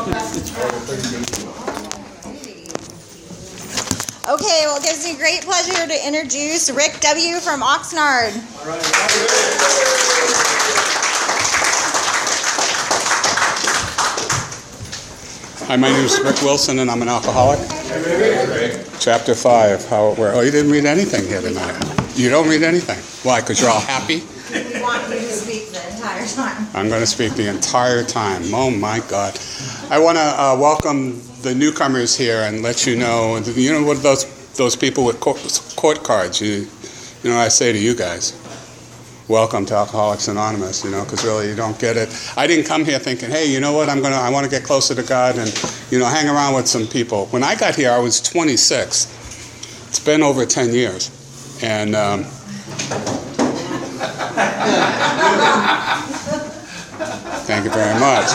Okay, well, it gives me great pleasure to introduce Rick W. from Oxnard. All right. Hi, my name is Rick Wilson, and I'm an alcoholic. Chapter 5, how it works. Oh, you didn't read anything here tonight. You don't read anything. Why? Because you're all happy? We want you to speak the entire time. I'm going to speak the entire time. Oh, my God. I want to welcome the newcomers here and let you know what those people with court cards, you know, I say to you guys, welcome to Alcoholics Anonymous, because really you don't get it. I didn't come here thinking, hey, you know what, I want to get closer to God and, hang around with some people. When I got here, I was 26. It's been over 10 years. And thank you very much.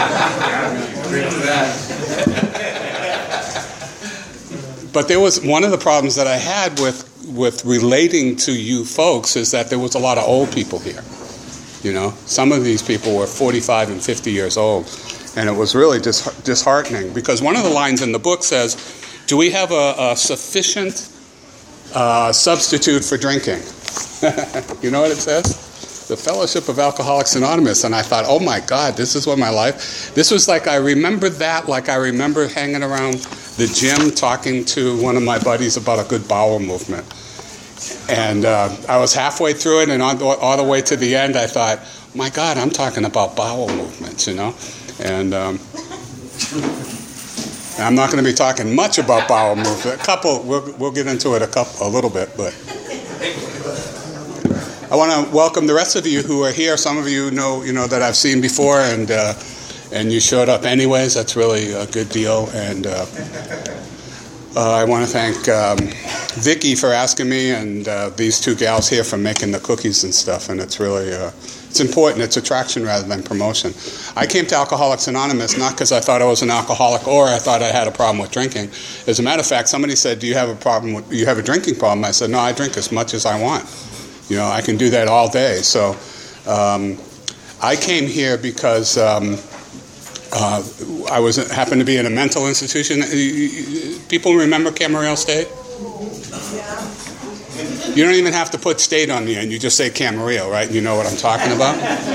But there was one of the problems that I had with relating to you folks is that there was a lot of old people here. Some of these people were 45 and 50 years old, and it was really disheartening because one of the lines in the book says, "Do we have a sufficient substitute for drinking?" You know what it says? The Fellowship of Alcoholics Anonymous. And I thought, oh my God, this is what my life. This was like I remember hanging around the gym talking to one of my buddies about a good bowel movement. And I was halfway through it, and all the way to the end, I thought, my God, I'm talking about bowel movements, And I'm not going to be talking much about bowel movement. We'll get into it a little bit, but I want to welcome the rest of you who are here. Some of you know that I've seen before, and you showed up anyways. That's really a good deal. And I want to thank Vicki for asking me, and these two gals here for making the cookies and stuff. And it's really it's important. It's attraction rather than promotion. I came to Alcoholics Anonymous not because I thought I was an alcoholic or I thought I had a problem with drinking. As a matter of fact, somebody said, "Do you have a drinking problem?" I said, "No, I drink as much as I want. I can do that all day." So I came here because I happened to be in a mental institution. People remember Camarillo State? Yeah. You don't even have to put state on the end. You just say Camarillo, right? You know what I'm talking about?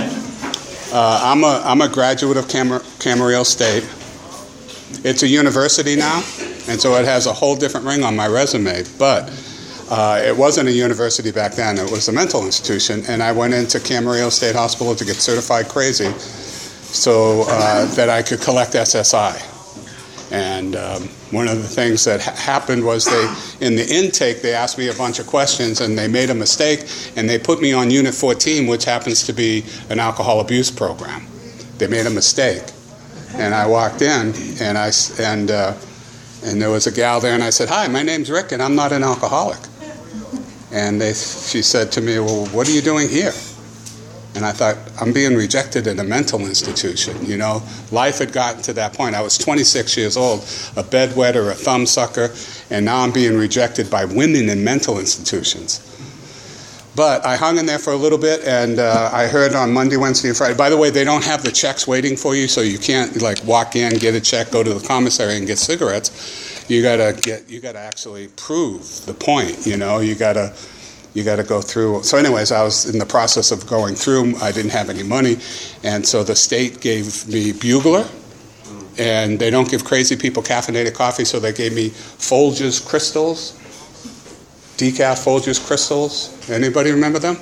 I'm a graduate of Camarillo State. It's a university now, and so it has a whole different ring on my resume, but it wasn't a university back then. It was a mental institution, and I went into Camarillo State Hospital to get certified crazy so that I could collect SSI. And one of the things that happened was in the intake, they asked me a bunch of questions, and they made a mistake, and they put me on Unit 14, which happens to be an alcohol abuse program. They made a mistake. And I walked in, and there was a gal there, and I said, "Hi, my name's Rick, and I'm not an alcoholic." And she said to me, "Well, what are you doing here?" And I thought, I'm being rejected in a mental institution. Life had gotten to that point. I was 26 years old, a bedwetter, a thumbsucker, and now I'm being rejected by women in mental institutions. But I hung in there for a little bit, and I heard on Monday, Wednesday, and Friday. By the way, they don't have the checks waiting for you, so you can't walk in, get a check, go to the commissary, and get cigarettes. You gotta actually prove the point. You gotta go through. So, anyways, I was in the process of going through. I didn't have any money, and so the state gave me Bugler, and they don't give crazy people caffeinated coffee, so they gave me Folgers Crystals. Decaf Folgers Crystals. Anybody remember them?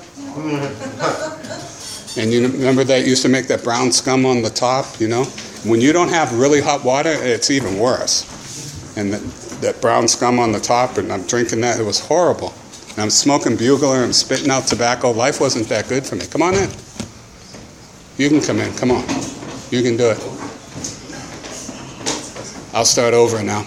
And you remember that used to make that brown scum on the top, When you don't have really hot water, it's even worse. And that brown scum on the top, and I'm drinking that. It was horrible. And I'm smoking Bugler, I'm spitting out tobacco. Life wasn't that good for me. Come on in. You can come in. Come on. You can do it. I'll start over now.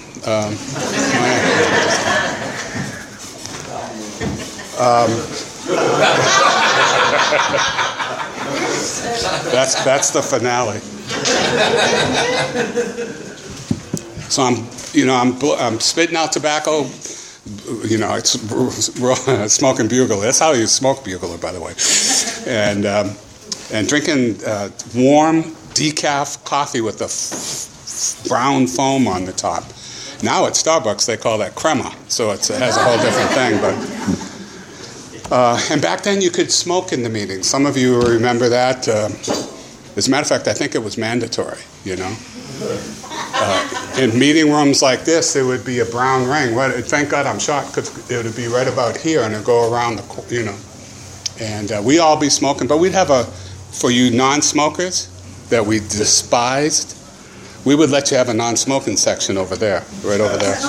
That's the finale. So I'm spitting out tobacco. It's smoking Bugler. That's how you smoke Bugler, by the way. And drinking warm decaf coffee with the brown foam on the top. Now at Starbucks they call that crema, so it has a whole different thing. But and back then you could smoke in the meetings. Some of you remember that. As a matter of fact, I think it was mandatory. In meeting rooms like this, there would be a brown ring. Thank God I'm short, because it would be right about here, and it'd go around And we'd all be smoking, but we'd have for you non-smokers that we despised, we would let you have a non-smoking section over there, right over there.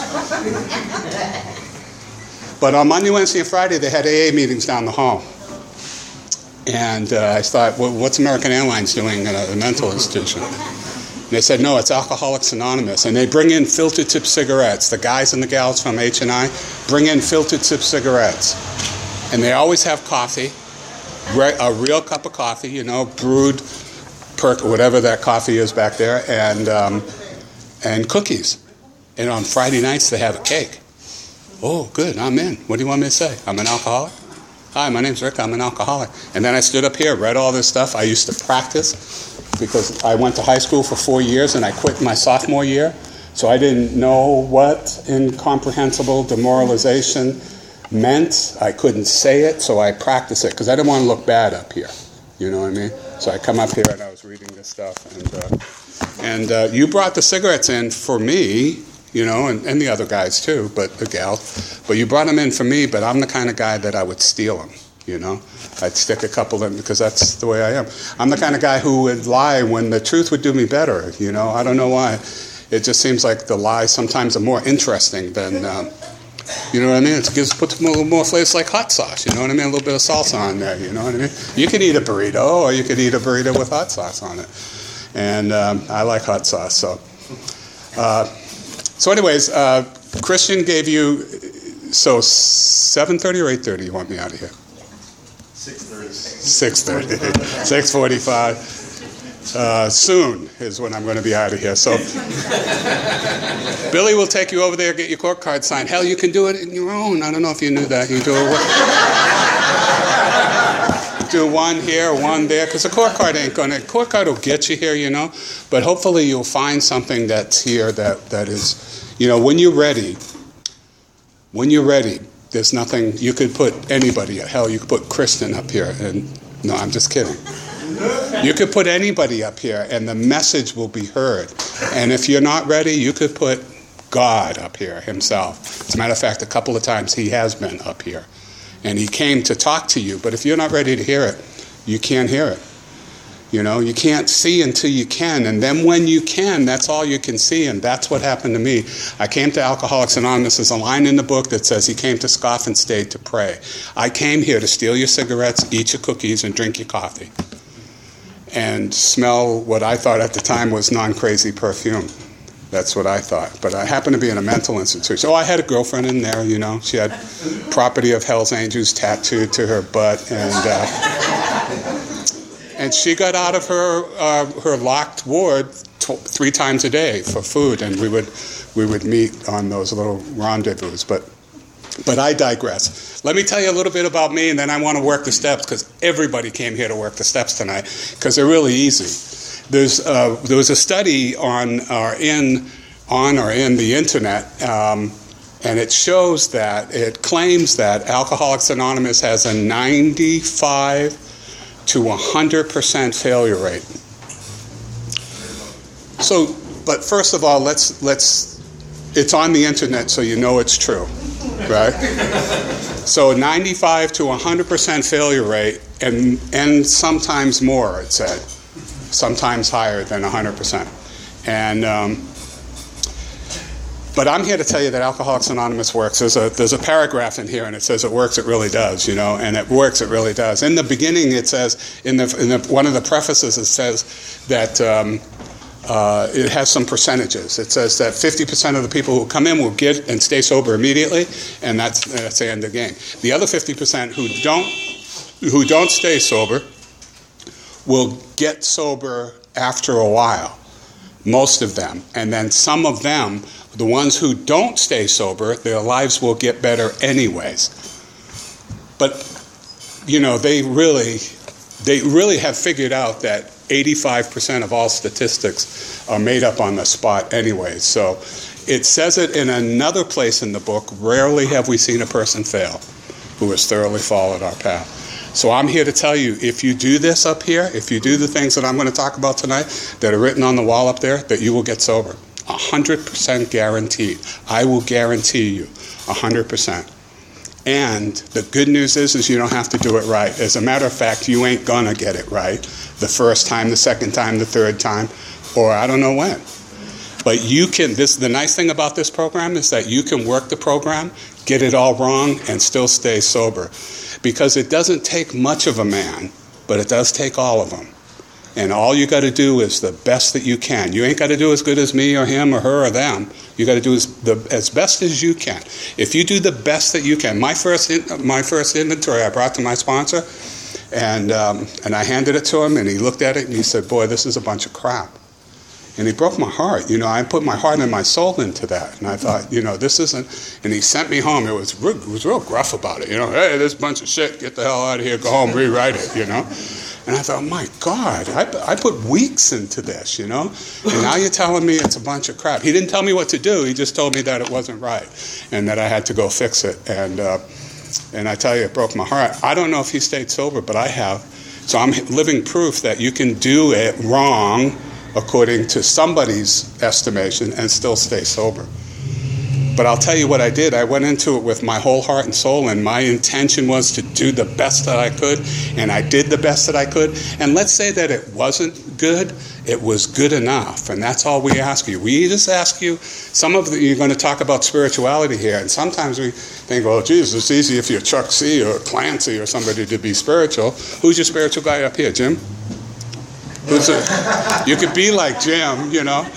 But on Monday, Wednesday, and Friday, they had AA meetings down the hall. And I thought, well, what's American Airlines doing in a mental institution? And they said, no, it's Alcoholics Anonymous. And they bring in filtered tip cigarettes. The guys and the gals from H&I bring in filtered tip cigarettes. And they always have coffee, a real cup of coffee, brewed, whatever that coffee is back there, and cookies. And on Friday nights, they have a cake. Oh, good, I'm in. What do you want me to say? I'm an alcoholic? Hi, my name's Rick, I'm an alcoholic. And then I stood up here, read all this stuff. I used to practice, because I went to high school for 4 years, and I quit my sophomore year. So I didn't know what incomprehensible demoralization meant. I couldn't say it, so I practiced it, because I didn't want to look bad up here. You know what I mean? So I come up here, and I was reading this stuff. And you brought the cigarettes in for me, and the other guys too, but the gal. But you brought them in for me, but I'm the kind of guy that I would steal them, I'd stick a couple in, because that's the way I am. I'm the kind of guy who would lie when the truth would do me better, I don't know why. It just seems like the lies sometimes are more interesting than, you know what I mean? It puts a little more flavors, like hot sauce, you know what I mean? A little bit of salsa on there, you know what I mean? You can eat a burrito, or you can eat a burrito with hot sauce on it. And I like hot sauce, so. So anyways, Christian gave you, 7:30 or 8:30 you want me out of here? 6:30. 6:45. Soon is when I'm going to be out of here. So Billy will take you over there, get your court card signed. Hell, you can do it in your own. I don't know if you knew that. You do one here, one there, because the court card court card will get you here, but hopefully you'll find something that's here that is, when you're ready, there's nothing, you could put anybody, hell, you could put Kristen up here, and no, I'm just kidding. You could put anybody up here, and the message will be heard. And if you're not ready, you could put God up here himself. As a matter of fact, a couple of times he has been up here. And he came to talk to you, but if you're not ready to hear it, you can't hear it. You can't see until you can, and then when you can, that's all you can see, and that's what happened to me. I came to Alcoholics Anonymous. There's a line in the book that says he came to scoff and stayed to pray. I came here to steal your cigarettes, eat your cookies, and drink your coffee, and smell what I thought at the time was non-crazy perfume. That's what I thought. But I happened to be in a mental institution. Oh, I had a girlfriend in there, She had Property of Hell's Angels tattooed to her butt. And she got out of her locked ward 3 times a day for food. And we would meet on those little rendezvous. But I digress. Let me tell you a little bit about me, and then I want to work the steps, because everybody came here to work the steps tonight, because they're really easy. There was a study on or in the internet, and it shows that, it claims that Alcoholics Anonymous has a 95 to 100% failure rate. So, but first of all, let's it's on the internet, so you know it's true, right? So 95 to 100% failure rate, and sometimes more, it said. Sometimes higher than 100%. But I'm here to tell you that Alcoholics Anonymous works. There's a paragraph in here, and it says it works, it really does, and it works, it really does. In the beginning, it says, in one of the prefaces, it says that it has some percentages. It says that 50% of the people who come in will get and stay sober immediately, and that's the end of the game. The other 50% who don't stay sober will get sober after a while, most of them. And then some of them, the ones who don't stay sober, their lives will get better anyways. But, they really have figured out that 85% of all statistics are made up on the spot anyway. So it says it in another place in the book, rarely have we seen a person fail who has thoroughly followed our path. So I'm here to tell you, if you do this up here, if you do the things that I'm going to talk about tonight that are written on the wall up there, that you will get sober. 100% guaranteed. I will guarantee you 100%. And the good news is you don't have to do it right. As a matter of fact, you ain't gonna get it right the first time, the second time, the third time, or I don't know when. But you can, the nice thing about this program is that you can work the program, get it all wrong, and still stay sober. Because it doesn't take much of a man, but it does take all of them. And all you got to do is the best that you can. You ain't got to do as good as me or him or her or them. You got to do as best as you can. If you do the best that you can. My first inventory I brought to my sponsor, and I handed it to him, and he looked at it, and he said, boy, this is a bunch of crap. And he broke my heart. I put my heart and my soul into that. And I thought, this isn't... And he sent me home. It was real gruff about it. Hey, this bunch of shit, get the hell out of here, go home, rewrite it, And I thought, my God, I put weeks into this, And now you're telling me it's a bunch of crap. He didn't tell me what to do. He just told me that it wasn't right and that I had to go fix it. And I tell you, it broke my heart. I don't know if he stayed sober, but I have. So I'm living proof that you can do it wrong according to somebody's estimation and still stay sober. But I'll tell you what I did. I went into it with my whole heart and soul, and my intention was to do the best that I could, and I did the best that I could. And let's say that it wasn't good, it was good enough, and that's all we ask you. We just ask you, you're going to talk about spirituality here, and sometimes we think, well, geez, it's easy if you're Chuck C. or Clancy or somebody to be spiritual. Who's your spiritual guy up here, Jim? You could be like Jim,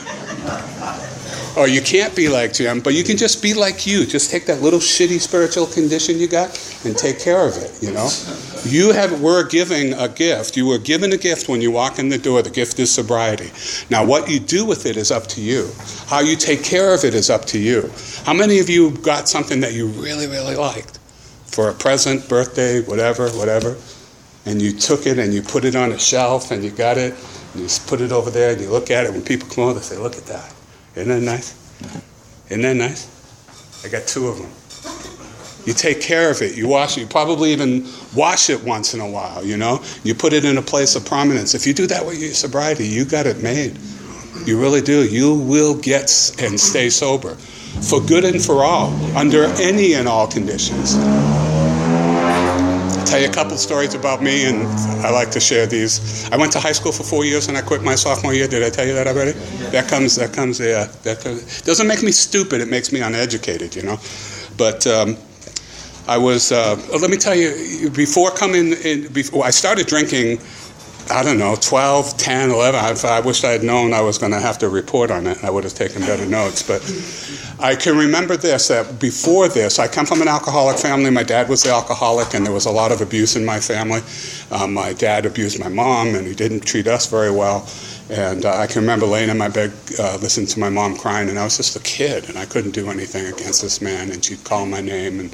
Or you can't be like Jim, but you can just be like you. Just take that little shitty spiritual condition you got and take care of it, We're giving a gift. You were given a gift when you walk in the door. The gift is sobriety. Now, what you do with it is up to you. How you take care of it is up to you. How many of you got something that you really, really liked for a present, birthday, whatever, and you took it and you put it on a shelf and you got it and you put it over there and you look at it. When people come over, they say, look at that. Isn't that nice? Isn't that nice? I got 2 of them. You take care of it. You wash it. You probably even wash it once in a while, You put it in a place of prominence. If you do that with your sobriety, you got it made. You really do. You will get and stay sober. For good and for all. Under any and all conditions. I'll tell you a couple stories about me, and I like to share these. I went to high school for 4 years, and I quit my sophomore year. Did I tell you that already? That comes. Doesn't make me stupid. It makes me uneducated, But I was. Let me tell you. Before I started drinking. I don't know, 12, 10, 11. I wish I had known I was going to have to report on it. I would have taken better notes. But I can remember this, that before this, I come from an alcoholic family. My dad was the alcoholic, and there was a lot of abuse in my family. My dad abused my mom, and he didn't treat us very well. And I can remember laying in my bed listening to my mom crying, and I was just a kid, and I couldn't do anything against this man, and she'd call my name, and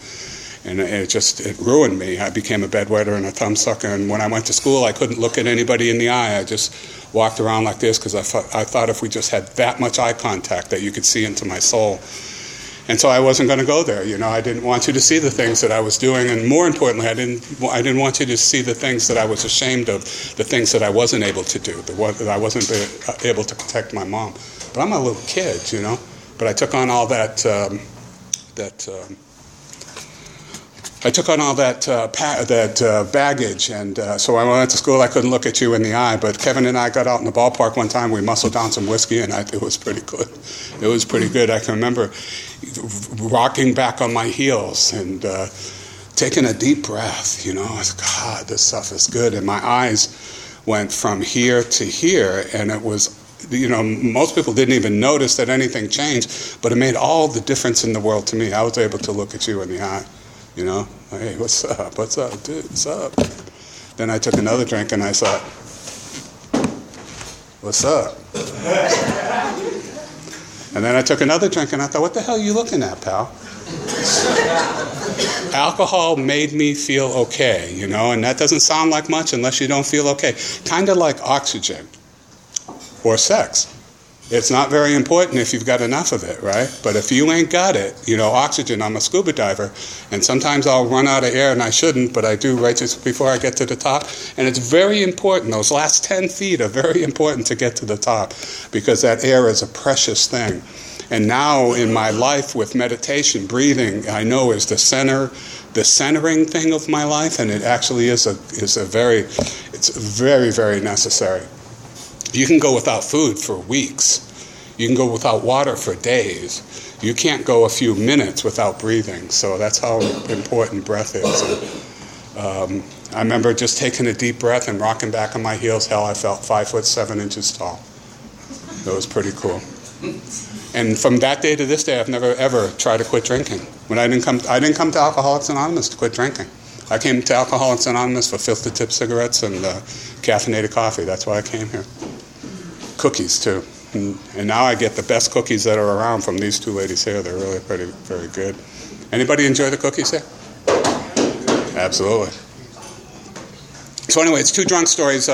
it ruined me. I became a bedwetter and a thumbsucker, and when I went to school, I couldn't look at anybody in the eye. I just walked around like this because I thought if we just had that much eye contact that you could see into my soul. And so I wasn't going to go there. I didn't want you to see the things that I was doing, and more importantly, I didn't want you to see the things that I was ashamed of, the things that I wasn't able to do, that I wasn't able to protect my mom. But I'm a little kid, But I took on all that baggage, and so when I went to school, I couldn't look at you in the eye. But Kevin and I got out in the ballpark one time. We muscled down some whiskey, and it was pretty good. It was pretty good. I can remember rocking back on my heels and taking a deep breath. I was, God, this stuff is good. And my eyes went from here to here, and it was. Most people didn't even notice that anything changed, but it made all the difference in the world to me. I was able to look at you in the eye. Hey, what's up? What's up, dude? What's up? Then I took another drink and I thought, what's up? And then I took another drink, and I thought, what the hell are you looking at, pal? Alcohol made me feel okay, you know, and that doesn't sound like much unless you don't feel okay. Kind of like oxygen or sex. It's not very important if you've got enough of it, right? But if you ain't got it, you know, oxygen, I'm a scuba diver, and sometimes I'll run out of air, and I shouldn't, but I do right just before I get to the top. And it's very important. Those last 10 feet are very important to get to the top because that air is a precious thing. And now in my life with meditation, breathing, I know is the centering thing of my life, and it actually is very, very necessary. You can go without food for weeks. You can go without water for days. You can't go a few minutes without breathing. So that's how important breath is. And, I remember just taking a deep breath and rocking back on my heels. Hell, I felt 5'7" tall. That was pretty cool. And from that day to this day, I've never ever tried to quit drinking. When I didn't come to Alcoholics Anonymous to quit drinking. I came to Alcoholics Anonymous for filter tip cigarettes and caffeinated coffee. That's why I came here. Cookies too, and now I get the best cookies that are around from these two ladies here. They're really pretty, very good. Anybody enjoy the cookies here? Absolutely. So anyway, it's two drunk stories.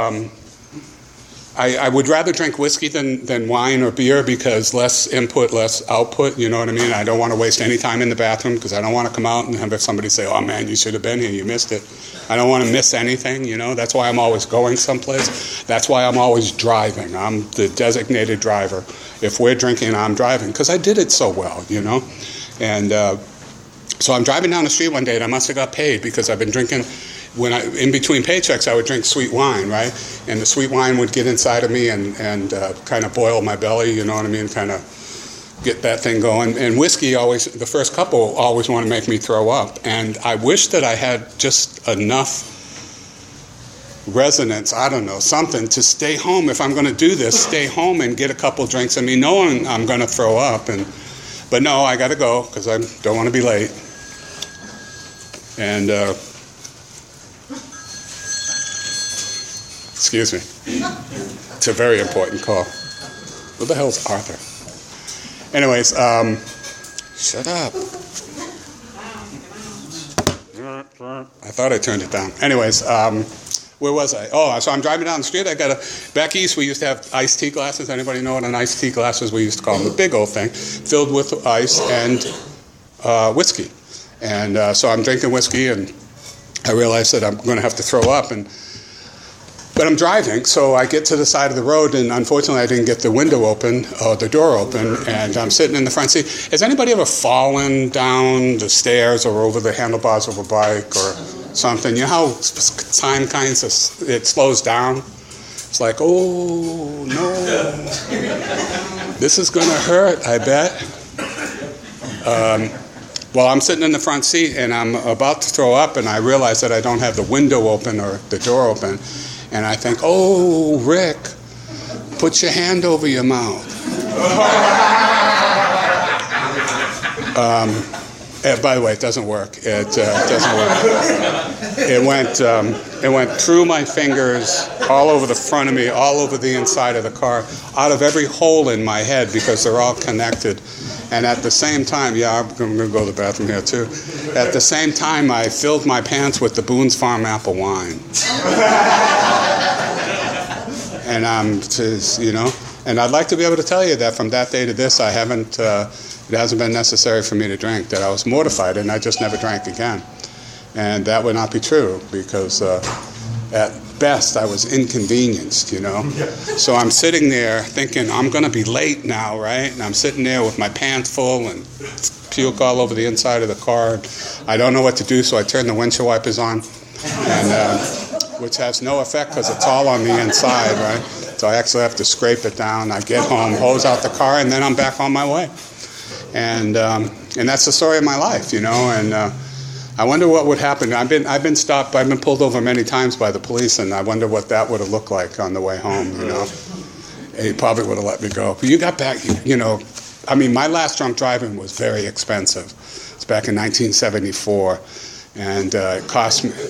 I would rather drink whiskey than wine or beer because less input, less output, you know what I mean? I don't want to waste any time in the bathroom because I don't want to come out and have somebody say, oh man, you should have been here, you missed it. I don't want to miss anything, you know? That's why I'm always going someplace. That's why I'm always driving. I'm the designated driver. If we're drinking, I'm driving because I did it so well, you know? And so I'm driving down the street one day and I must have got paid because I've been drinking. In between paychecks, I would drink sweet wine, right? And the sweet wine would get inside of me and kind of boil my belly, you know what I mean? Kind of get that thing going. And whiskey the first couple always want to make me throw up. And I wish that I had just enough resonance, I don't know, something to stay home. If I'm going to do this, stay home and get a couple drinks in me, knowing I'm going to throw up. But no, I got to go because I don't want to be late. And excuse me. It's a very important call. Who the hell's Arthur? Anyways, shut up. I thought I turned it down. Anyways, where was I? Oh, so I'm driving down the street. Back east, we used to have iced tea glasses. Anybody know what an iced tea glass is? We used to call them the big old thing, filled with ice and whiskey. And so I'm drinking whiskey, and I realized that I'm going to have to throw up. But I'm driving, so I get to the side of the road, and unfortunately I didn't get the window open, or the door open, and I'm sitting in the front seat. Has anybody ever fallen down the stairs or over the handlebars of a bike or something? You know how time it slows down? It's like, oh, no. This is going to hurt, I bet. Well, I'm sitting in the front seat, and I'm about to throw up, and I realize that I don't have the window open or the door open. And I think, oh, Rick, put your hand over your mouth. By the way, it doesn't work. It doesn't work. It went through my fingers, all over the front of me, all over the inside of the car, out of every hole in my head because they're all connected. And at the same time, I'm going to go to the bathroom here too. At the same time, I filled my pants with the Boone's Farm apple wine. And and I'd like to be able to tell you that from that day to this, it hasn't been necessary for me to drink, that I was mortified and I just never drank again. And that would not be true because at best I was inconvenienced, you know. So I'm sitting there thinking I'm going to be late now, right? And I'm sitting there with my pants full and puke all over the inside of the car. I don't know what to do, so I turn the windshield wipers on, and which has no effect because it's all on the inside, right? So I actually have to scrape it down. I get home, hose out the car, and then I'm back on my way. And that's the story of my life, you know. And I wonder what would happen. I've been stopped. I've been pulled over many times by the police, and I wonder what that would have looked like on the way home, you know. He probably would have let me go. But you got back, you know. I mean, my last drunk driving was very expensive. It's back in 1974. And it cost me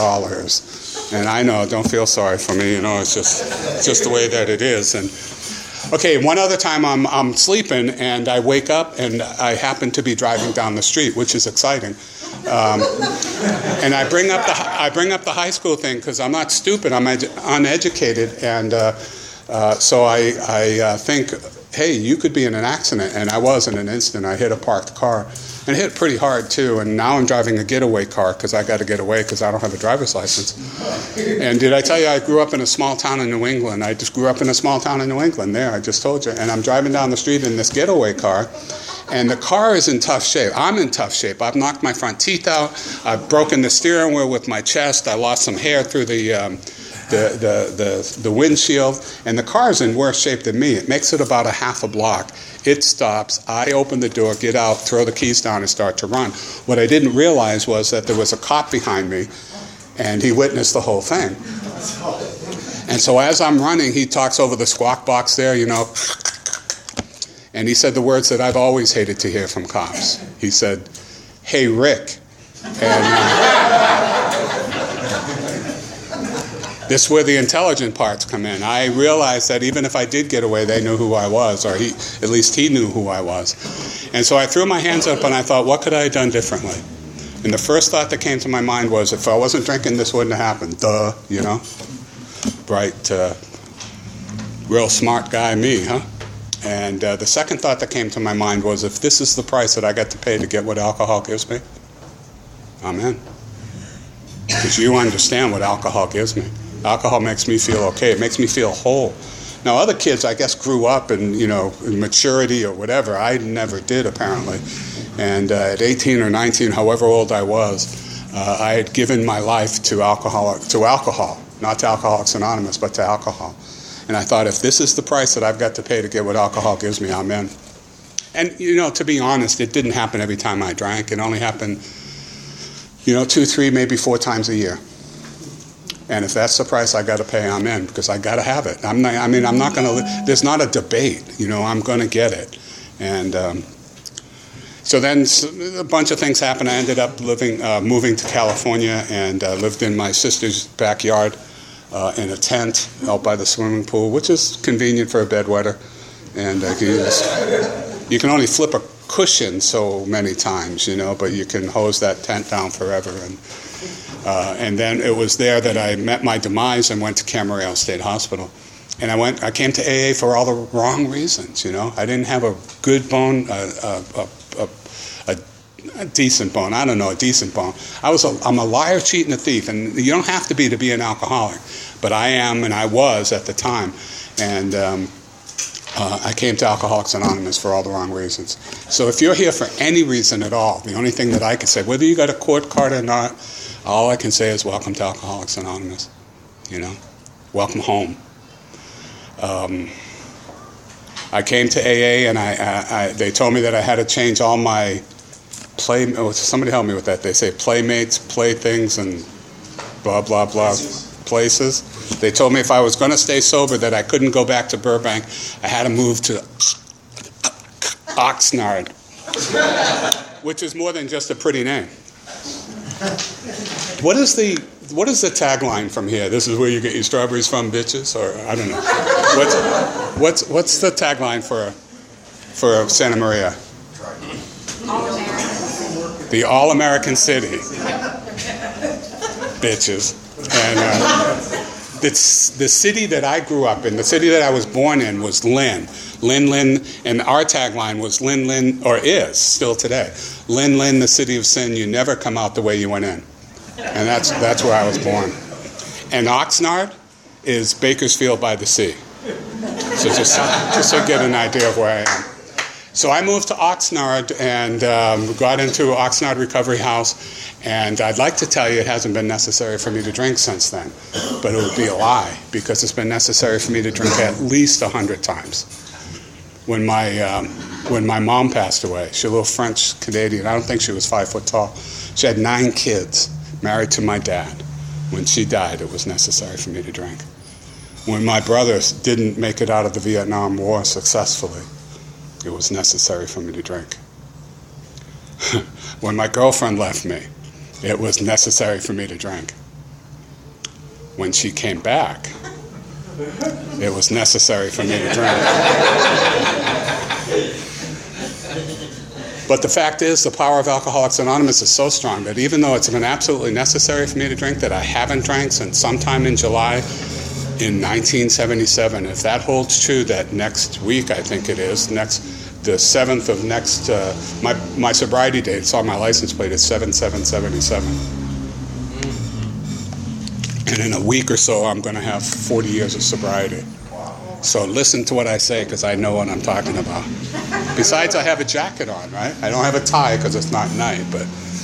$150. And I know, don't feel sorry for me, you know, it's just the way that it is. And Okay, one other time I'm sleeping and I wake up and I happen to be driving down the street, which is exciting. And I bring up the high school thing because I'm not stupid. I'm uneducated, and so I think, hey, you could be in an accident, and I was in an instant. I hit a parked car, and hit pretty hard too. And now I'm driving a getaway car because I got to get away because I don't have a driver's license. And did I tell you I grew up in a small town in New England? I just grew up in a small town in New England. There, I just told you. And I'm driving down the street in this getaway car. And the car is in tough shape. I'm in tough shape. I've knocked my front teeth out. I've broken the steering wheel with my chest. I lost some hair through the windshield. And the car's in worse shape than me. It makes it about a half a block. It stops. I open the door, get out, throw the keys down, and start to run. What I didn't realize was that there was a cop behind me, and he witnessed the whole thing. And so as I'm running, he talks over the squawk box there, you know. And he said the words that I've always hated to hear from cops. He said, "Hey, Rick." And this is where the intelligent parts come in. I realized that even if I did get away, they knew who I was, or at least he knew who I was. And so I threw my hands up and I thought, what could I have done differently? And the first thought that came to my mind was, if I wasn't drinking, this wouldn't have happened. Duh, you know? Bright, real smart guy me, huh? And the second thought that came to my mind was, if this is the price that I got to pay to get what alcohol gives me, I'm in. Because you understand what alcohol gives me. Alcohol makes me feel okay. It makes me feel whole. Now, other kids, I guess, grew up in maturity or whatever. I never did, apparently. And at 18 or 19, however old I was, I had given my life to alcohol, not to Alcoholics Anonymous, but to alcohol. And I thought, if this is the price that I've got to pay to get what alcohol gives me, I'm in. And, to be honest, it didn't happen every time I drank. It only happened, 2, 3, maybe 4 times a year. And if that's the price I got to pay, I'm in, because I got to have it. I'm not going to. There's not a debate. I'm going to get it. And so then a bunch of things happened. I ended up moving to California, and lived in my sister's backyard in a tent out by the swimming pool, which is convenient for a bedwetter. And you can only flip a cushion so many times, but you can hose that tent down forever. And then it was there that I met my demise and went to Camarillo State Hospital. And I came to AA for all the wrong reasons, I didn't have a good bone, a decent bone. I don't know, a decent bone. I'm a liar, cheat, and a thief. And you don't have to be an alcoholic. But I am, and I was at the time. And I came to Alcoholics Anonymous for all the wrong reasons. So if you're here for any reason at all, the only thing that I can say, whether you got a court card or not, all I can say is welcome to Alcoholics Anonymous. Welcome home. I came to AA, and they told me that I had to change all my somebody help me with that. They say playmates, playthings, and blah, blah, blah places. They told me if I was going to stay sober that I couldn't go back to Burbank. I had to move to Oxnard, which is more than just a pretty name. What is the tagline from here? This is where you get your strawberries from, bitches? Or I don't know. What's the tagline for Santa Maria? The All-American City. Bitches. And the city that I grew up in, the city that I was born in, was Lynn. Lynn, and our tagline was Lynn, or is still today. Lynn, the city of sin. You never come out the way you went in. And that's where I was born. And Oxnard is Bakersfield by the sea. So just to get an idea of where I am. So I moved to Oxnard and got into Oxnard Recovery House. And I'd like to tell you it hasn't been necessary for me to drink since then. But it would be a lie, because it's been necessary for me to drink at least 100 times. When my mom passed away, she's a little French Canadian. I don't think she was 5 foot tall. She had 9 kids, married to my dad. When she died, it was necessary for me to drink. When my brothers didn't make it out of the Vietnam War successfully, it was necessary for me to drink. When my girlfriend left me, it was necessary for me to drink. When she came back, It was necessary for me to drink. But the fact is, the power of Alcoholics Anonymous is so strong that even though it's been absolutely necessary for me to drink, that I haven't drank since sometime in July in 1977. If that holds true, that next week, I think it is, the 7th of next, my sobriety date, it's on my license plate, is 7/7/77. And in a week or so, I'm going to have 40 years of sobriety. So listen to what I say, because I know what I'm talking about. Besides, I have a jacket on, right? I don't have a tie because it's not night, but,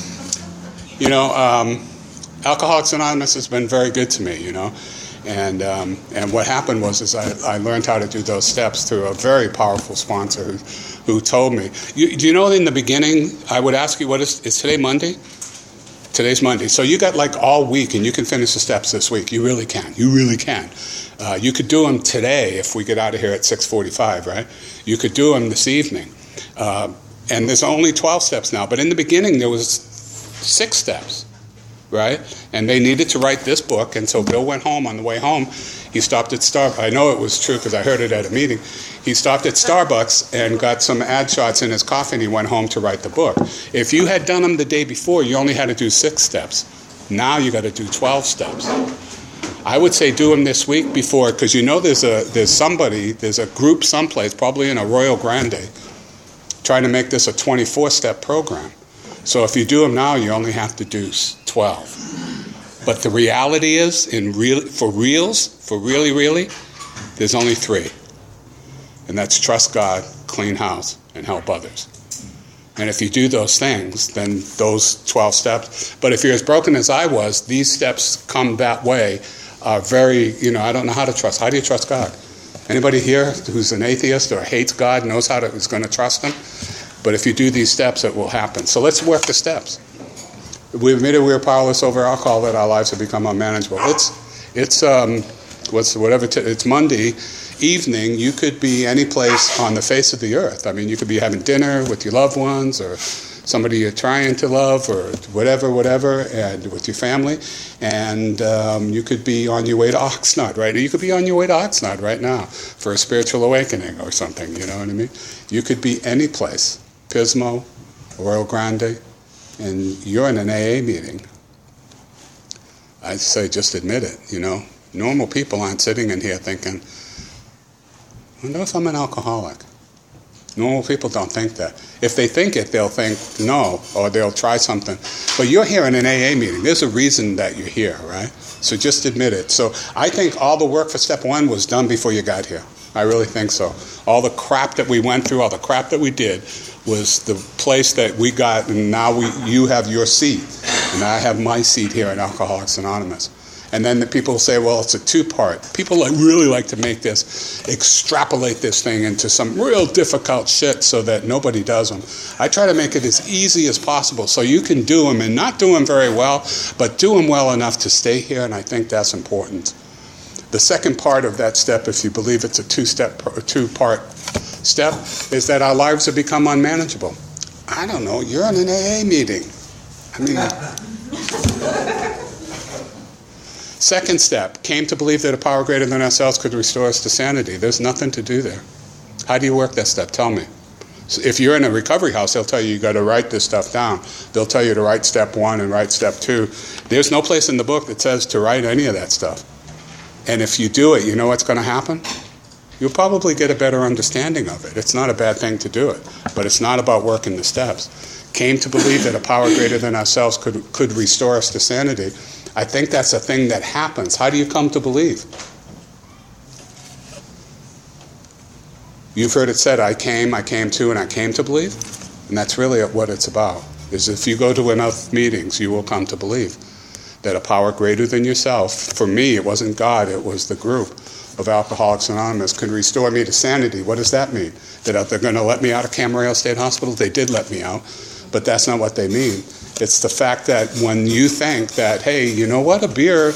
Alcoholics Anonymous has been very good to me, And what happened was I learned how to do those steps through a very powerful sponsor who told me. Do you know in the beginning, I would ask you, is today Monday? Today's Monday. So you got like all week, and you can finish the steps this week. You really can. You really can. You could do them today if we get out of here at 6:45, right? You could do them this evening. And there's only 12 steps now. But in the beginning, there was 6 steps, right? And they needed to write this book. And so Bill went home. On the way home, he stopped at Starbucks. I know it was true because I heard it at a meeting. He stopped at Starbucks and got some ad shots in his coffee, and he went home to write the book. If you had done them the day before, you only had to do 6 steps. Now you got to do 12 steps. I would say do them this week before, because there's a group someplace, probably in a Royal Grande, trying to make this a 24-step program. So if you do them now, you only have to do 12. But the reality is, for really, there's only 3. And that's trust God, clean house, and help others. And if you do those things, then those 12 steps. But if you're as broken as I was, these steps come that way. Are very, I don't know how to trust. How do you trust God? Anybody here who's an atheist or hates God knows who's going to trust him? But if you do these steps, it will happen. So let's work the steps. We admitted we were powerless over alcohol, that our lives have become unmanageable. It's Monday evening. You could be any place on the face of the earth. I mean, you could be having dinner with your loved ones, or somebody you're trying to love, or whatever, and with your family. And you could be on your way to Oxnard right now. You could be on your way to Oxnard right now for a spiritual awakening or something, you know what I mean? You could be any place, Pismo, Royal Grande, and you're in an AA meeting. I'd say just admit it, Normal people aren't sitting in here thinking, I wonder if I'm an alcoholic. Normal people don't think that. If they think it, they'll think no, or they'll try something. But you're here in an AA meeting. There's a reason that you're here, right? So just admit it. So I think all the work for step 1 was done before you got here. I really think so. All the crap that we went through, all the crap that we did, was the place that we got, and now you have your seat, and I have my seat here at Alcoholics Anonymous. And then the people say, well, it's a 2-part. People really like to make extrapolate this thing into some real difficult shit so that nobody does them. I try to make it as easy as possible so you can do them, and not do them very well, but do them well enough to stay here, and I think that's important. The second part of that step, if you believe it's a 2-part step, is that our lives have become unmanageable. I don't know, you're in an AA meeting. I mean... Second step, came to believe that a power greater than ourselves could restore us to sanity. There's nothing to do there. How do you work that step? Tell me. So if you're in a recovery house, they'll tell you got to write this stuff down. They'll tell you to write step 1 and write step 2. There's no place in the book that says to write any of that stuff. And if you do it, you know what's going to happen? You'll probably get a better understanding of it. It's not a bad thing to do it, but it's not about working the steps. Came to believe that a power greater than ourselves could restore us to sanity. I think that's a thing that happens. How do you come to believe? You've heard it said, I came to, and I came to believe. And that's really what it's about, is if you go to enough meetings, you will come to believe that a power greater than yourself, for me, it wasn't God, it was the group of Alcoholics Anonymous, could restore me to sanity. What does that mean? That they're going to let me out of Camarillo State Hospital? They did let me out, but that's not what they mean. It's the fact that when you think that, hey, you know what, a beer,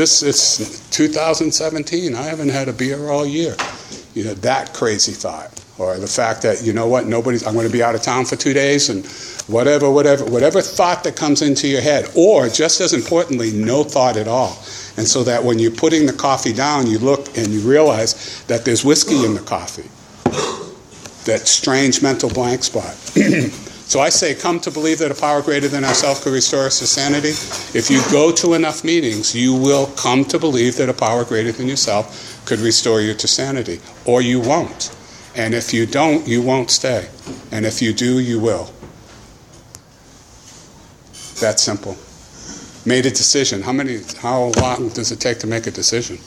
it's 2017, I haven't had a beer all year. That crazy thought. or the fact that, you know what, I'm going to be out of town for 2 days, and whatever thought that comes into your head, or just as importantly, no thought at all. And so that when you're putting the coffee down, you look and you realize that there's whiskey in the coffee. That strange mental blank spot. So I say, come to believe that a power greater than ourselves could restore us to sanity. If you go to enough meetings, you will come to believe that a power greater than yourself could restore you to sanity. Or you won't. And if you don't, you won't stay. And if you do, you will. That simple. Made a decision. How long does it take to make a decision?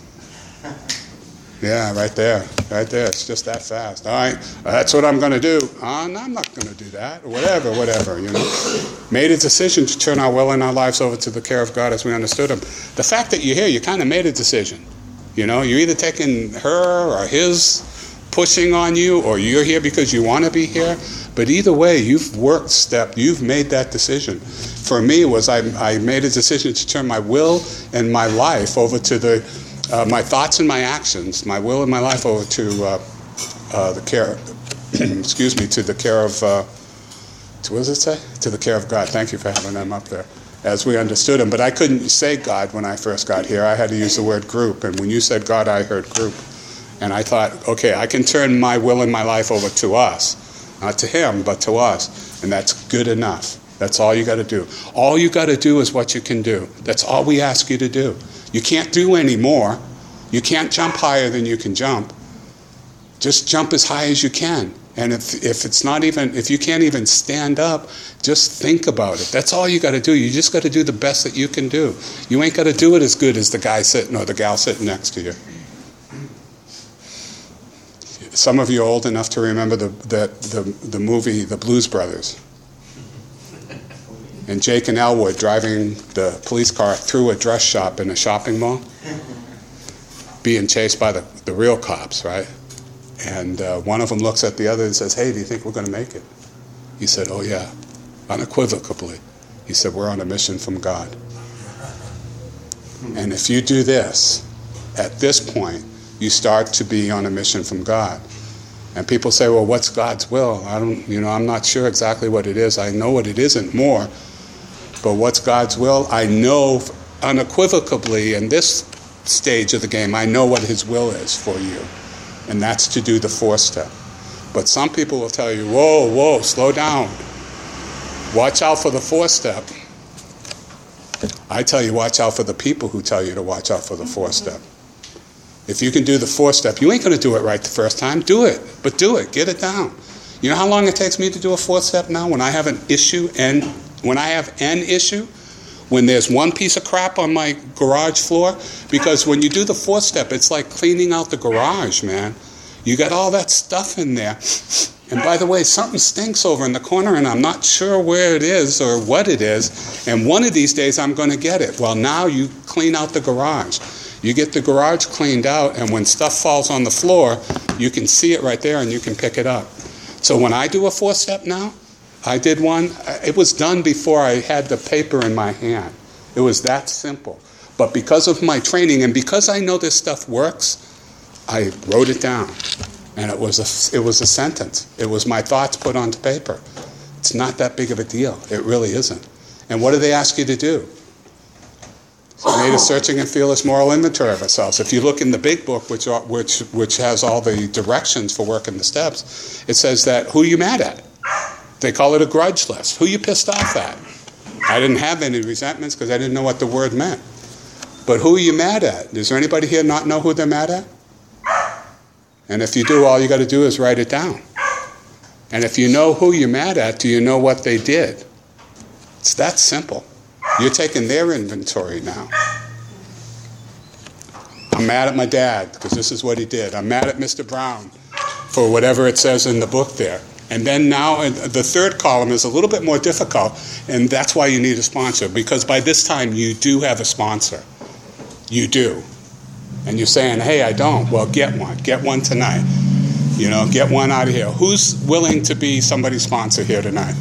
Yeah, right there. Right there. It's just that fast. All right, that's what I'm going to do. No, I'm not going to do that. Or whatever, you know. Made a decision to turn our will and our lives over to the care of God as we understood Him. The fact that you're here, you kind of made a decision. You know, you're either taking her or his pushing on you, or you're here because you want to be here. But either way, you've you've made that decision. For me, I made a decision to turn my will and my life over to my thoughts and my actions, my will and my life over to the care, to the care of, what does it say? To the care of God. Thank you for having them up there. As we understood Him. But I couldn't say God when I first got here. I had to use the word group. And when you said God, I heard group. And I thought, okay, I can turn my will and my life over to us. Not to Him, but to us. And that's good enough. That's all you got to do. All you got to do is what you can do. That's all we ask you to do. You can't do any more. You can't jump higher than you can jump. Just jump as high as you can. And if you can't even stand up, just think about it. That's all you got to do. You just got to do the best that you can do. You ain't got to do it as good as the guy sitting or the gal sitting next to you. Some of you are old enough to remember the movie The Blues Brothers. And Jake and Elwood driving the police car through a dress shop in a shopping mall, being chased by the real cops, right? And one of them looks at the other and says, "Hey, do you think we're going to make it?" He said, "Oh yeah," unequivocally. He said, "We're on a mission from God." And if you do this, at this point, you start to be on a mission from God. And people say, "Well, what's God's will?" I'm not sure exactly what it is. I know what it isn't more. But what's God's will? I know unequivocally in this stage of the game, I know what His will is for you. And that's to do the 4-step. But some people will tell you, whoa, slow down. Watch out for the 4-step. I tell you, watch out for the people who tell you to watch out for the 4-step. If you can do the 4-step, you ain't going to do it right the first time. Do it. But do it. Get it down. You know how long it takes me to do a 4-step now when I have an issue when there's one piece of crap on my garage floor? Because when you do the 4-step, it's like cleaning out the garage, man. You got all that stuff in there. And by the way, something stinks over in the corner, and I'm not sure where it is or what it is. And one of these days, I'm going to get it. Well, now you clean out the garage. You get the garage cleaned out, and when stuff falls on the floor, you can see it right there, and you can pick it up. So when I do a 4-step now, I did one. It was done before I had the paper in my hand. It was that simple. But because of my training and because I know this stuff works, I wrote it down. And it was a sentence. It was my thoughts put onto paper. It's not that big of a deal. It really isn't. And what do they ask you to do? So made a searching and fearless moral inventory of ourselves. If you look in the big book, which has all the directions for working the steps, it says that who you mad at. They call it a grudge list. Who you pissed off at? I didn't have any resentments because I didn't know what the word meant. But who are you mad at? Does there anybody here not know who they're mad at? And if you do, all you got to do is write it down. And if you know who you're mad at, do you know what they did? It's that simple. You're taking their inventory now. I'm mad at my dad because this is what he did. I'm mad at Mr. Brown for whatever it says in the book there. And then now the third column is a little bit more difficult, and that's why you need a sponsor, because by this time you do have a sponsor. You do. And you're saying, "Hey, I don't." Well, get one. Get one tonight. Get one out of here. Who's willing to be somebody's sponsor here tonight?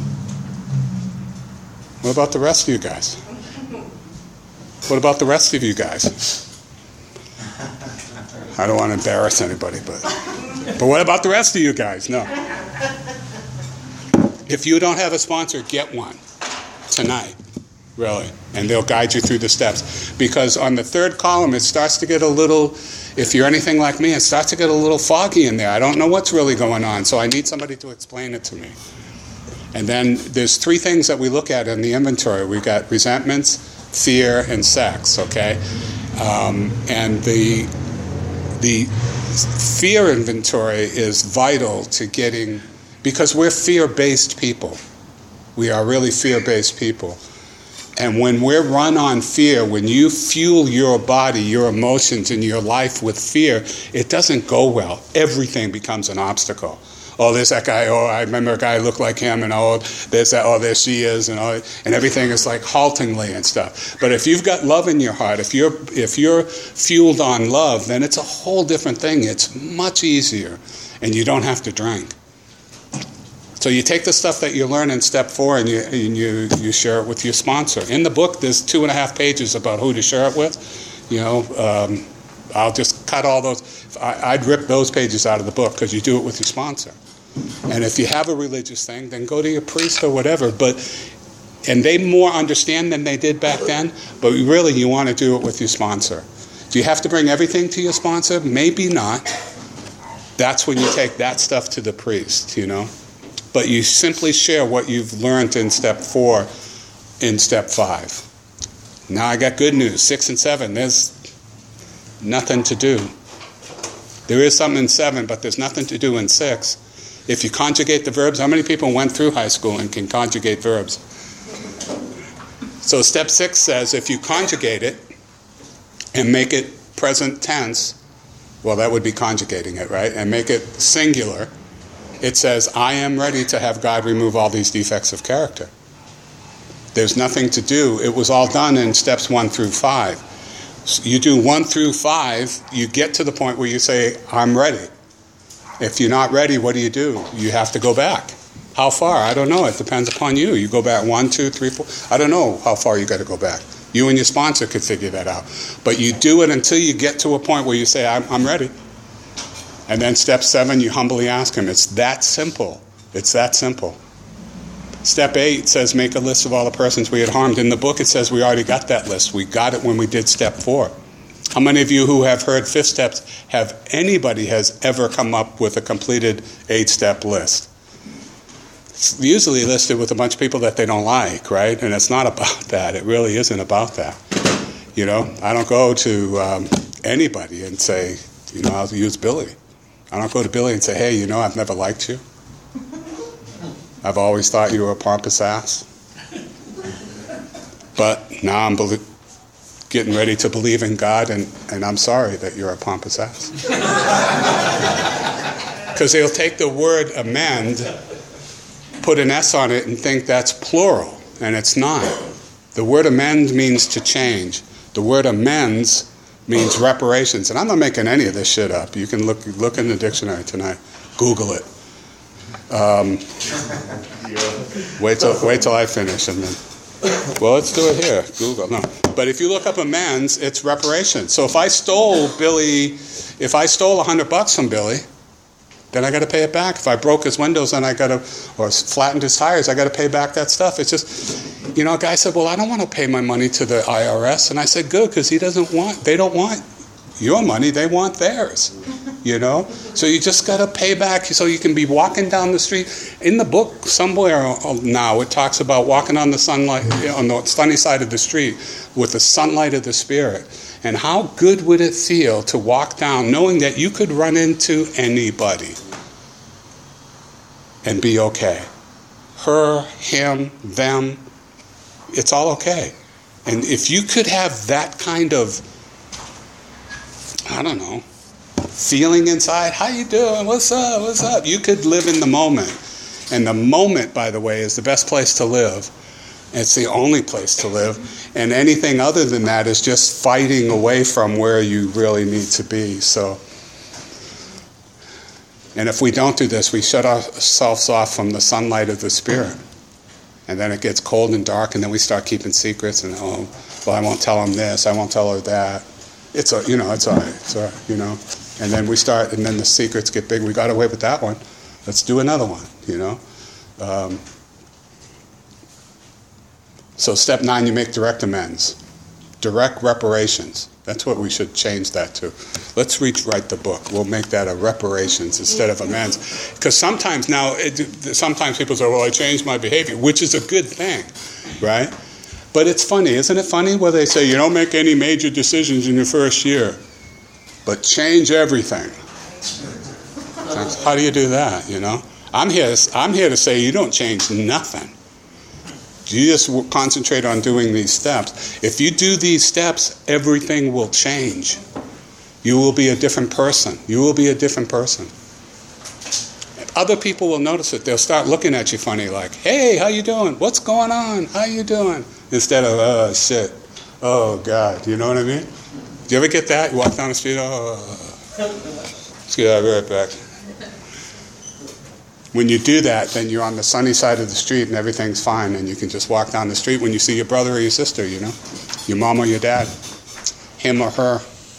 What about the rest of you guys? What about the rest of you guys? I don't want to embarrass anybody, but But what about the rest of you guys? No. If you don't have a sponsor, get one tonight, really. And they'll guide you through the steps. Because on the third column, it starts to get a little, if you're anything like me, it starts to get a little foggy in there. I don't know what's really going on, so I need somebody to explain it to me. And then there's 3 things that we look at in the inventory. We've got resentments, fear, and sex, okay? And the fear inventory is vital to getting, because we're fear-based people. We are really fear-based people. And when we're run on fear, when you fuel your body, your emotions, and your life with fear, it doesn't go well. Everything becomes an obstacle. Oh, there's that guy. Oh, I remember a guy looked like him. And oh, there's that. Oh, there she is. And everything is like haltingly and stuff. But if you've got love in your heart, if you're fueled on love, then it's a whole different thing. It's much easier, and you don't have to drink. So you take the stuff that you learn in step 4 and you share it with your sponsor. In the book, there's 2.5 pages about who to share it with. I'll just cut all those. I'd rip those pages out of the book because you do it with your sponsor. And if you have a religious thing, then go to your priest or whatever. And they more understand than they did back then, but really you want to do it with your sponsor. Do you have to bring everything to your sponsor? Maybe not. That's when you take that stuff to the priest, But you simply share what you've learned in step 4 in step 5. Now I got good news. 6 and 7, there's nothing to do. There is something in 7, but there's nothing to do in 6. If you conjugate the verbs, how many people went through high school and can conjugate verbs? So step 6 says if you conjugate it and make it present tense, well, that would be conjugating it, right? And make it singular. It says, I am ready to have God remove all these defects of character. There's nothing to do. It was all done in steps 1 through 5. So you do 1 through 5, you get to the point where you say, I'm ready. If you're not ready, what do? You have to go back. How far? I don't know. It depends upon you. You go back 1, 2, 3, 4. I don't know how far you got to go back. You and your sponsor could figure that out. But you do it until you get to a point where you say, I'm ready. And then step 7, you humbly ask him. It's that simple. It's that simple. Step 8 says make a list of all the persons we had harmed. In the book it says we already got that list. We got it when we did step 4. How many of you who have heard 5th steps anybody has ever come up with a completed 8-step list? It's usually listed with a bunch of people that they don't like, right? And it's not about that. It really isn't about that. I don't go to anybody and say, I'll use Billy. I don't go to Billy and say, hey, I've never liked you. I've always thought you were a pompous ass. But now I'm getting ready to believe in God, and I'm sorry that you're a pompous ass. Because they'll take the word amend, put an S on it, and think that's plural, and it's not. The word amend means to change. The word amends means reparations. And I'm not making any of this shit up. You can look in the dictionary tonight. Google it. Wait till I finish and then. Well, let's do it here. Google. No. But if you look up amends, it's reparations. So if I stole $100 from Billy, then I got to pay it back. If I broke his windows, then or flattened his tires, I got to pay back that stuff. It's just, a guy said, well, I don't want to pay my money to the IRS. And I said, good, because they don't want your money, they want theirs. So you just got to pay back so you can be walking down the street. In the book somewhere now it talks about walking on the sunlight, on the sunny side of the street with the sunlight of the Spirit. And how good would it feel to walk down knowing that you could run into anybody and be okay? Her, him, them, it's all okay. And if you could have that kind of, feeling inside, how you doing? What's up? What's up? You could live in the moment. And the moment, by the way, is the best place to live. It's the only place to live. And anything other than that is just fighting away from where you really need to be. So, and if we don't do this, we shut ourselves off from the sunlight of the Spirit. And then it gets cold and dark, and then we start keeping secrets. And, I won't tell him this. I won't tell her that. It's all right. It's all right. And then we start, and then the secrets get big. We got away with that one. Let's do another one, you know. So step 9, you make direct amends. Direct reparations. That's what we should change that to. Let's rewrite the book. We'll make that a reparations instead of amends. Because sometimes sometimes people say, well, I changed my behavior, which is a good thing, right? But it's funny. Isn't it funny where they say, you don't make any major decisions in your first year, but change everything? How do you do that, you know? I'm here to say you don't change nothing. You just concentrate on doing these steps. If you do these steps, everything will change. You will be a different person. You will be a different person. Other people will notice it. They'll start looking at you funny like, hey, how you doing? What's going on? How you doing? Instead of, oh, shit. Oh, God. You know what I mean? Do you ever get that? You walk down the street, let's get right back. When you do that, then you're on the sunny side of the street and everything's fine, and you can just walk down the street when you see your brother or your sister, you know, your mom or your dad, him or her.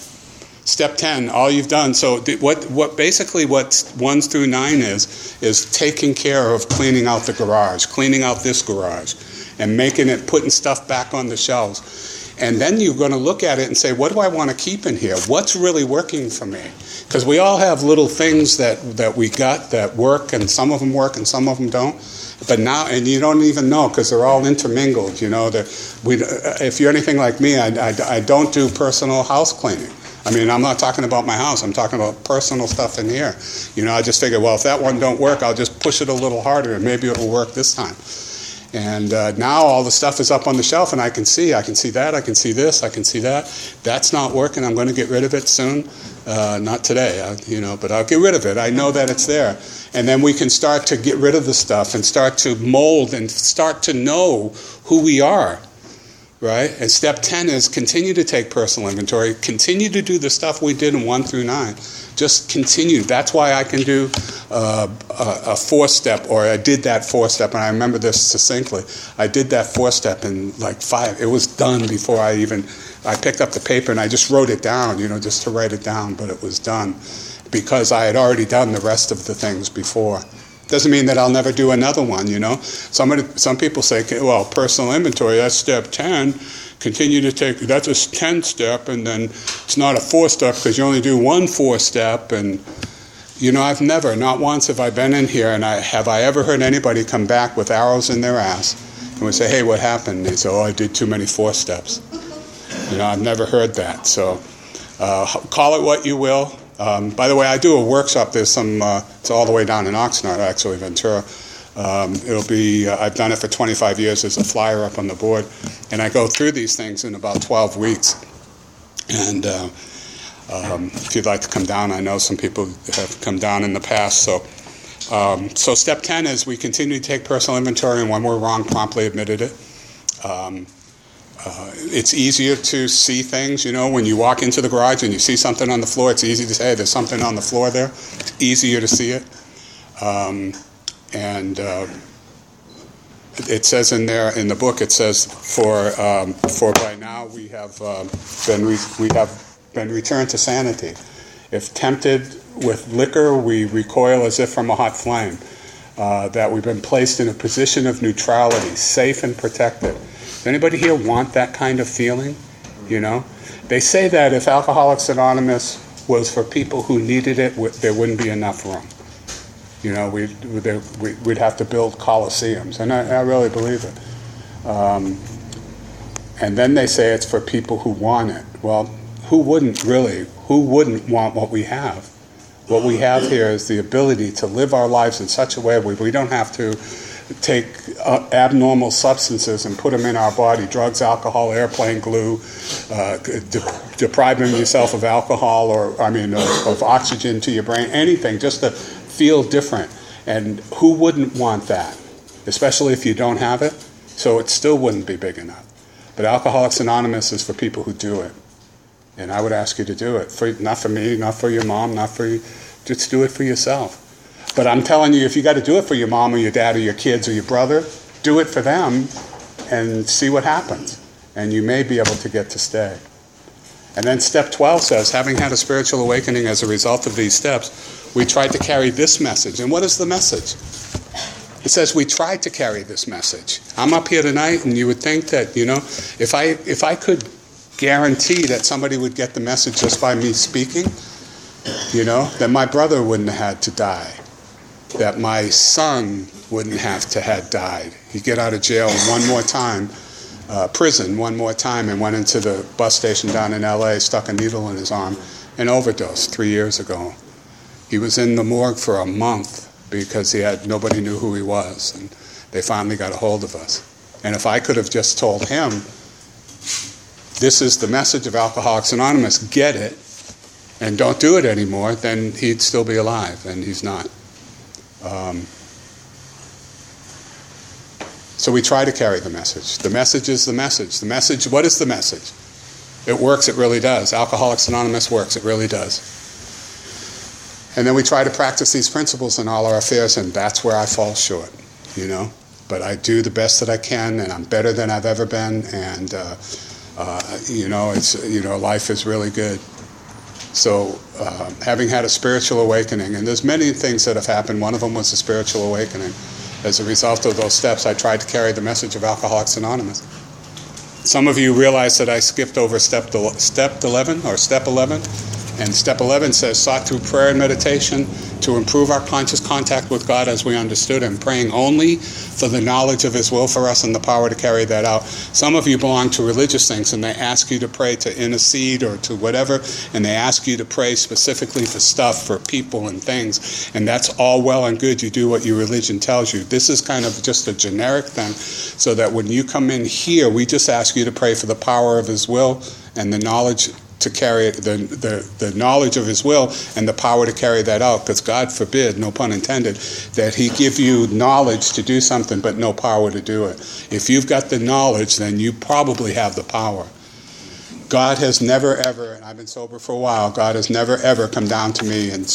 Step 10, all you've done. So what basically what 1 through 9 is taking care of cleaning out the garage, cleaning out this garage, and putting stuff back on the shelves. And then you're going to look at it and say, what do I want to keep in here? What's really working for me? Because we all have little things that we got that work, and some of them work and some of them don't. But now, and you don't even know because they're all intermingled. You know, if you're anything like me, I don't do personal house cleaning. I mean, I'm not talking about my house. I'm talking about personal stuff in here. You know, I just figure, well, if that one don't work, I'll just push it a little harder and maybe it will work this time. And now all the stuff is up on the shelf, and I can see that, I can see this, I can see that. That's not working. I'm going to get rid of it soon. Not today, but I'll get rid of it. I know that it's there. And then we can start to get rid of the stuff and start to mold and start to know who we are, right? And step 10 is continue to take personal inventory, continue to do the stuff we did in 1 through 9. Just continue. That's why I can do a 4-step, or I did that 4-step, and I remember this succinctly. I did that 4-step in like 5. It was done before I picked up the paper and I just wrote it down, just to write it down, but it was done because I had already done the rest of the things before. Doesn't mean that I'll never do another one, Some people say, well, personal inventory, that's step 10. Continue to take, that's a 10-step, and then it's not a 4-step because you only do 1 4-step. And, I've never, not once have I been in here, and have I ever heard anybody come back with arrows in their ass and would say, hey, what happened? And they say, oh, I did too many 4-steps. I've never heard that. So call it what you will. By the way, I do a workshop. There's some, it's all the way down in Oxnard, actually, Ventura. It'll be, I've done it for 25 years. There's a flyer up on the board. And I go through these things in about 12 weeks. And if you'd like to come down, I know some people have come down in the past. So step 10 is we continue to take personal inventory, and when we're wrong, promptly admitted it. It's easier to see things, when you walk into the garage and you see something on the floor, it's easy to say, hey, there's something on the floor there. It's easier to see it. And it says in the book, it says, for by now we have been returned to sanity. If tempted with liquor, we recoil as if from a hot flame. That we've been placed in a position of neutrality, safe and protected. Does anybody here want that kind of feeling? They say that if Alcoholics Anonymous was for people who needed it, there wouldn't be enough room. We'd have to build coliseums, and I really believe it. And then they say it's for people who want it. Well, who wouldn't want what we have? What we have here is the ability to live our lives in such a way where we don't have to take abnormal substances and put them in our body, drugs, alcohol, airplane glue, depriving yourself of alcohol of oxygen to your brain, anything, just to feel different. And who wouldn't want that, especially if you don't have it? So it still wouldn't be big enough. But Alcoholics Anonymous is for people who do it. And I would ask you to do it. Not for me, not for your mom, not for you. Just do it for yourself. But I'm telling you, if you got to do it for your mom or your dad or your kids or your brother, do it for them and see what happens. And you may be able to get to stay. And then step 12 says, having had a spiritual awakening as a result of these steps, we tried to carry this message. And what is the message? It says we tried to carry this message. I'm up here tonight, and you would think that, if I could guarantee that somebody would get the message just by me speaking, that my brother wouldn't have had to die, that my son wouldn't have to have died. He'd get out of jail one more time, prison one more time, and went into the bus station down in L.A., stuck a needle in his arm, and overdosed 3 years ago. He was in the morgue for a month because nobody knew who he was, and they finally got a hold of us. And if I could have just told him, this is the message of Alcoholics Anonymous, get it, and don't do it anymore, then he'd still be alive, and he's not. So we try to carry the message. The message is the message. The message, what is the message? It works, it really does. Alcoholics Anonymous works, it really does. And then we try to practice these principles in all our affairs, and that's where I fall short, But I do the best that I can, and I'm better than I've ever been, and, life is really good. So having had a spiritual awakening, and there's many things that have happened. One of them was a spiritual awakening. As a result of those steps, I tried to carry the message of Alcoholics Anonymous. Some of you realize that I skipped over step 11, and step 11 says, sought through prayer and meditation to improve our conscious contact with God as we understood Him, praying only for the knowledge of His will for us and the power to carry that out. Some of you belong to religious things, and they ask you to pray to intercede or to whatever, and they ask you to pray specifically for stuff, for people and things, and that's all well and good. You do what your religion tells you. This is kind of just a generic thing, so that when you come in here, we just ask you to pray for the power of His will and the knowledge to carry it, the knowledge of His will and the power to carry that out, because God forbid, no pun intended, that He give you knowledge to do something but no power to do it. If you've got the knowledge, then you probably have the power. God has never ever, and I've been sober for a while, God has never ever come down to me and,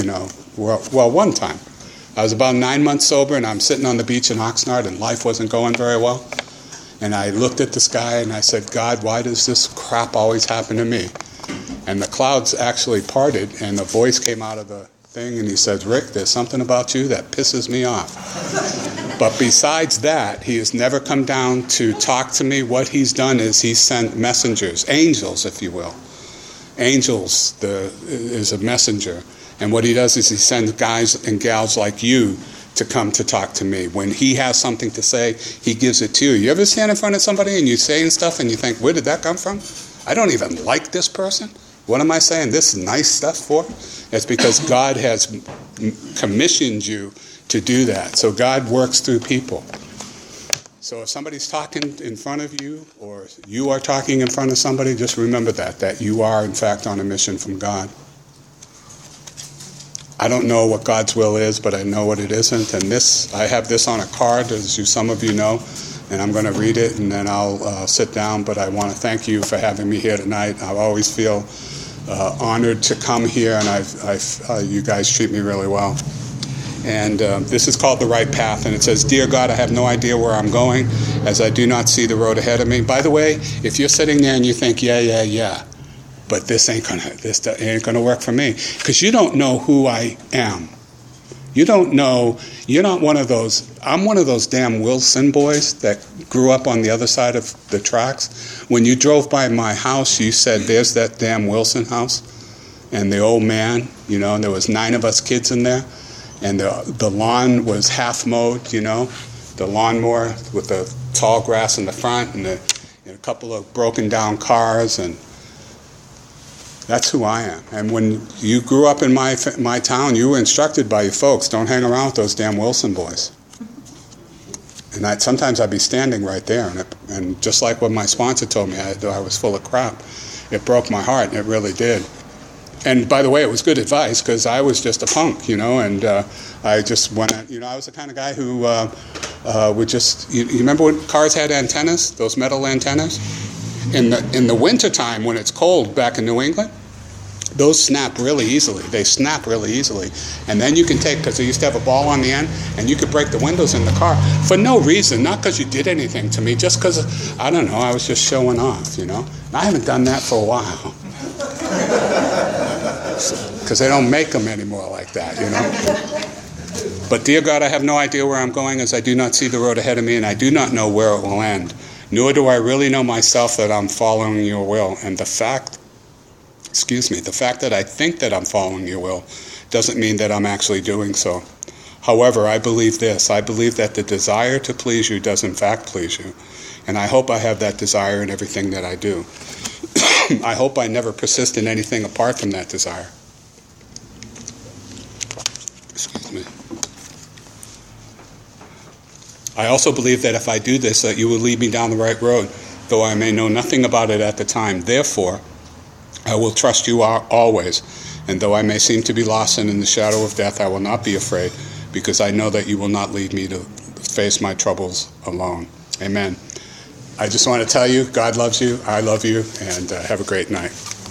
one time. I was about 9 months sober, and I'm sitting on the beach in Oxnard, and life wasn't going very well. And I looked at the sky and I said, God, why does this crap always happen to me? And the clouds actually parted, and the voice came out of the thing, and he said, Rick, there's something about you that pisses me off. But besides that, he has never come down to talk to me. What he's done is he's sent messengers, angels, if you will. Angels is a messenger. And what he does is he sends guys and gals like you to come to talk to me. When he has something to say, he gives it to you. You ever stand in front of somebody and you're saying stuff and you think, where did that come from? I don't even like this person. What am I saying this nice stuff for? It's because God has commissioned you to do that. So God works through people. So if somebody's talking in front of you, or you are talking in front of somebody, just remember that you are in fact on a mission from God. I don't know what God's will is, but I know what it isn't. And I have this on a card, as some of you know, and I'm going to read it, and then I'll sit down. But I want to thank you for having me here tonight. I always feel honored to come here, and you guys treat me really well. And this is called The Right Path, and it says, Dear God, I have no idea where I'm going, as I do not see the road ahead of me. By the way, if you're sitting there and you think, yeah, but this ain't gonna work for me, because you don't know who I am. You don't know. You're not one of those. I'm one of those damn Wilson boys that grew up on the other side of the tracks. When you drove by my house, you said, "There's that damn Wilson house," and the old man. And there was 9 of us kids in there, and the lawn was half mowed. The lawnmower with the tall grass in the front, and a couple of broken down cars, and that's who I am. And when you grew up in my town, you were instructed by your folks, don't hang around with those damn Wilson boys. And sometimes I'd be standing right there, and just like what my sponsor told me, I was full of crap. It broke my heart, and it really did. And by the way, it was good advice, because I was just a punk, and I just went, I was the kind of guy who would just, you remember when cars had antennas, those metal antennas? In the wintertime, when it's cold back in New England, those snap really easily. They snap really easily. And then you can because they used to have a ball on the end, and you could break the windows in the car for no reason, not because you did anything to me, just because, I don't know, I was just showing off, And I haven't done that for a while. because they don't make them anymore like that, you know. But dear God, I have no idea where I'm going, as I do not see the road ahead of me, and I do not know where it will end. Nor do I really know myself that I'm following your will. And the fact that I think that I'm following your will doesn't mean that I'm actually doing so. However, I believe this. I believe that the desire to please you does in fact please you. And I hope I have that desire in everything that I do. I hope I never persist in anything apart from that desire. Excuse me. I also believe that if I do this, that you will lead me down the right road, though I may know nothing about it at the time. Therefore, I will trust you always, and though I may seem to be lost and in the shadow of death, I will not be afraid, because I know that you will not lead me to face my troubles alone. Amen. I just want to tell you, God loves you, I love you, and have a great night.